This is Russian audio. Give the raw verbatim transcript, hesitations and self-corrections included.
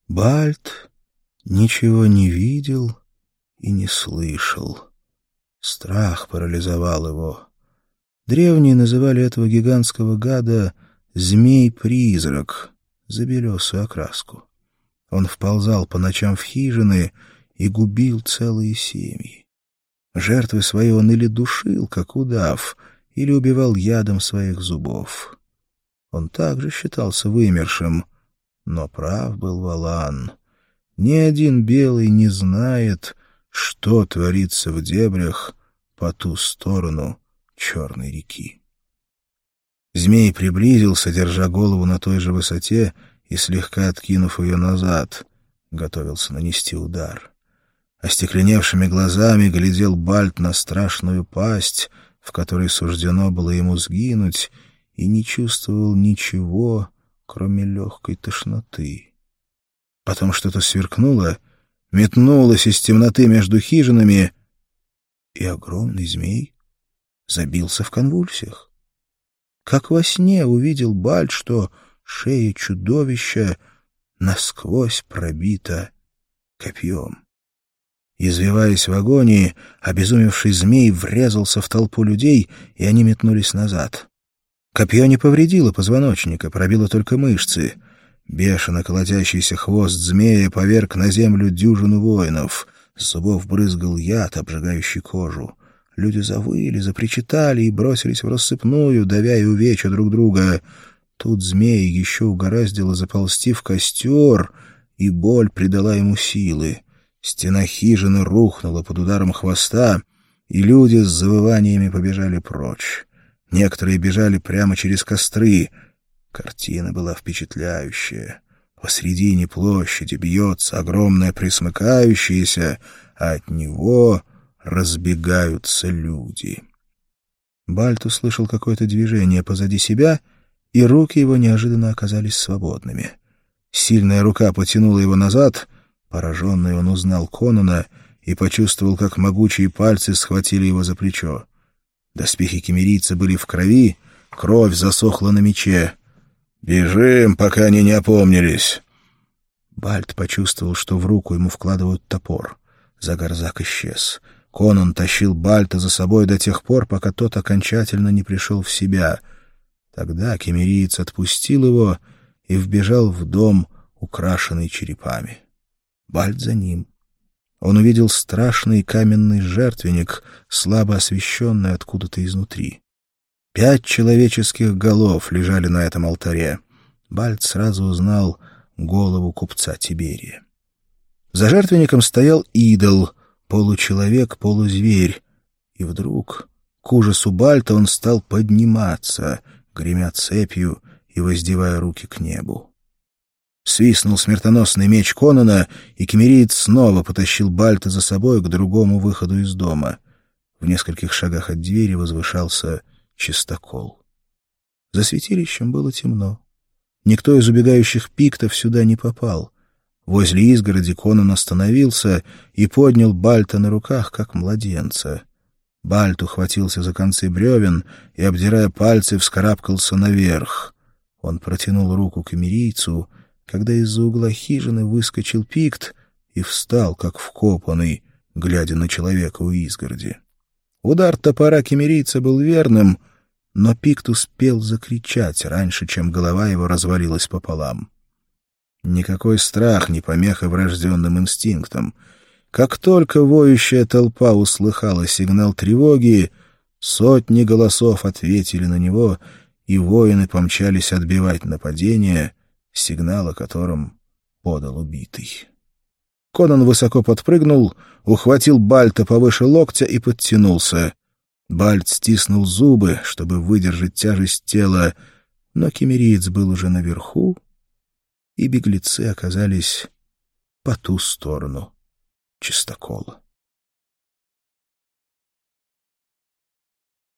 Бальт ничего не видел и не слышал. Страх парализовал его. Древние называли этого гигантского гада «змей-призрак» за белесую окраску. Он вползал по ночам в хижины и губил целые семьи. Жертвы свои он или душил, как удав, или убивал ядом своих зубов. Он также считался вымершим, но прав был Валан. Ни один белый не знает, что творится в дебрях по ту сторону Черной реки. Змей приблизился, держа голову на той же высоте и слегка откинув ее назад, готовился нанести удар. Остекленевшими глазами глядел Бальт на страшную пасть, в которой суждено было ему сгинуть, и не чувствовал ничего, кроме легкой тошноты. Потом что-то сверкнуло, метнулось из темноты между хижинами, и огромный змей забился в конвульсиях. Как во сне увидел Бальт, что шея чудовища насквозь пробита копьем. Извиваясь в агонии, обезумевший змей врезался в толпу людей, и они метнулись назад. Копье не повредило позвоночника, пробило только мышцы. Бешено колотящийся хвост змея поверг на землю дюжину воинов. С зубов брызгал яд, обжигающий кожу. Люди завыли, запричитали и бросились в рассыпную, давя и увеча друг друга. Тут змей еще угораздило заползти в костер, и боль придала ему силы. Стена хижины рухнула под ударом хвоста, и люди с завываниями побежали прочь. Некоторые бежали прямо через костры. Картина была впечатляющая. Посредине площади бьется огромное пресмыкающееся, а от него разбегаются люди. Бальт услышал какое-то движение позади себя, и руки его неожиданно оказались свободными. Сильная рука потянула его назад. Пораженный он узнал Конана и почувствовал, как могучие пальцы схватили его за плечо. Доспехи киммерийца были в крови, кровь засохла на мече. «Бежим, пока они не опомнились!» Бальт почувствовал, что в руку ему вкладывают топор. Загарзак исчез. Конан тащил Бальта за собой до тех пор, пока тот окончательно не пришел в себя. Тогда киммериец отпустил его и вбежал в дом, украшенный черепами. Бальт за ним. Он увидел страшный каменный жертвенник, слабо освещенный откуда-то изнутри. Пять человеческих голов лежали на этом алтаре. Бальт сразу узнал голову купца Тиберия. За жертвенником стоял идол, получеловек, полузверь. И вдруг, к ужасу Бальта, он стал подниматься, гремя цепью и воздевая руки к небу. Свистнул смертоносный меч Конана, и киммериец снова потащил Бальта за собой к другому выходу из дома. В нескольких шагах от двери возвышался чистокол. За святилищем было темно. Никто из убегающих пиктов сюда не попал. Возле изгороди Конан остановился и поднял Бальта на руках, как младенца. Бальт ухватился за концы бревен и, обдирая пальцы, вскарабкался наверх. Он протянул руку к киммерийцу, когда из-за угла хижины выскочил пикт и встал, как вкопанный, глядя на человека у изгороди. Удар топора киммерийца был верным, но пикт успел закричать раньше, чем голова его развалилась пополам. Никакой страх не помеха врожденным инстинктам. Как только воющая толпа услыхала сигнал тревоги, сотни голосов ответили на него, и воины помчались отбивать нападение, сигнал о котором подал убитый. Конан высоко подпрыгнул, ухватил Бальта повыше локтя и подтянулся. Бальт стиснул зубы, чтобы выдержать тяжесть тела, но киммериец был уже наверху, и беглецы оказались по ту сторону чистокола.